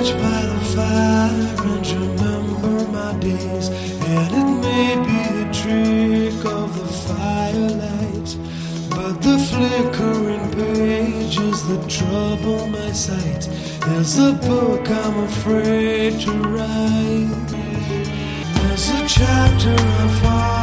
watch by the fire and remember my days. And it may be the trick of the firelight, but the flickering pages that trouble my sight is a book I'm afraid to write. There's a chapter on fire